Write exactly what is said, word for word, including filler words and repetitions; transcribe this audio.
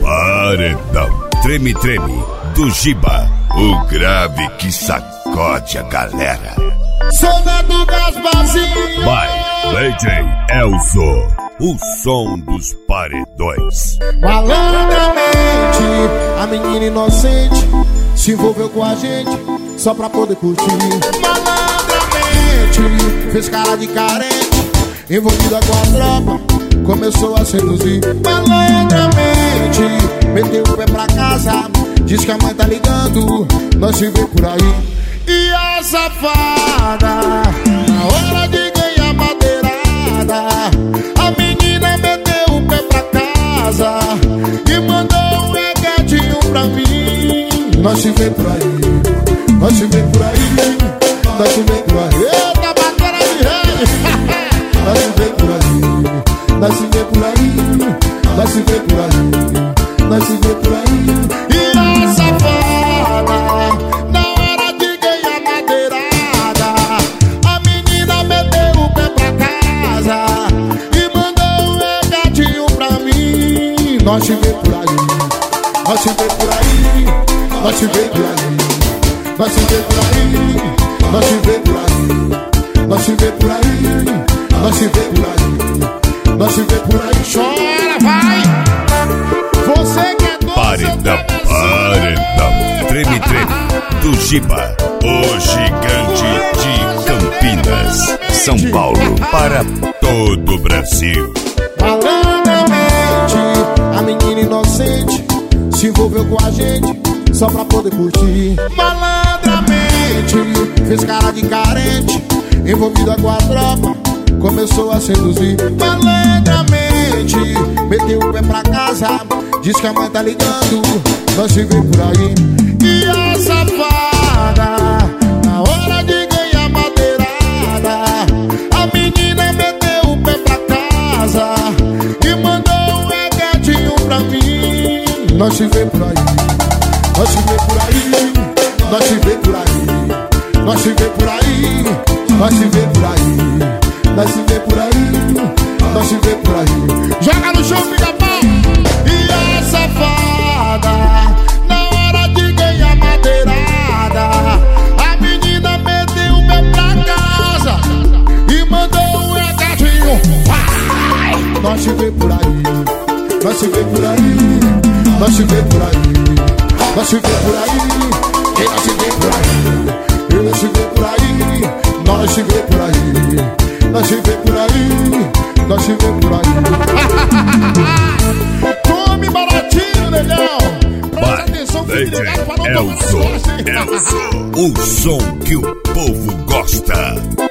Paredão Treme Treme do Giba, o grave que sacode a galera. Soldado Gasparzinho. Vai, D J Elzo, o som dos paredões. Malandramente, a menina inocente se envolveu com a gente só pra poder curtir. Malandramente, fez cara de carente, envolvida com a tropa, começou a seduzir. Malandramente, meteu o pé pra casa, diz que a mãe tá ligando, nós se vê por aí. E a safada, na hora de ganhar madeirada, a menina meteu o pé pra casa e mandou um recadinho pra mim. Nós se vê por aí, nós se vê por aí, nós se vê por aí. Eita, bacana de rei. Nós se vê por aí, nós se vê por aí, nós se vê por aí, nós se vê por aí. E a safada, na hora de ganhar madeirada, a menina meteu o pé pra casa e mandou um recadinho pra mim. Nós se vê por aí, nós se vê por aí, nós se vê por aí, nós se vê por aí, nós se vê por aí, nós se vê por aí, nós se vê por aí, nós se vê por aí. Chora, vai! Você que é doce, Paredão, paredão, treme treme do Giba, o gigante de Campinas, São Paulo, para todo o Brasil. Malandramente, a menina inocente se envolveu com a gente só pra poder curtir. Malandramente, fez cara de carente, envolvida com a tropa, começou a seduzir. Malandramente, meteu o pé pra casa, diz que a mãe tá ligando, nós se vê por aí. E a safada, na hora de ganhar madeirada, a menina meteu o pé pra casa e mandou um recadinho pra mim. Nós se vê por aí, nós se vê por aí, nós se vê por aí, nós se vê por aí, nós se vê por aí, nós se vê por aí, nós se vê por aí. Joga no chão, filha pau! E a safada, na hora de ganhar madeirada, a menina meteu o pé pra casa e mandou um recadinho. Vai! Nós se vê por aí, nós se vê por aí, nós se vê por aí, nós se vê por aí, e nós se vê por aí, e nós se vê por aí, nós se vê por aí, nós se vê por aí, nós se vê por aí. Tome baratinho, negão. Presta atenção, fique ligado pra não tomar Elzo, Elzo, o som que o povo gosta.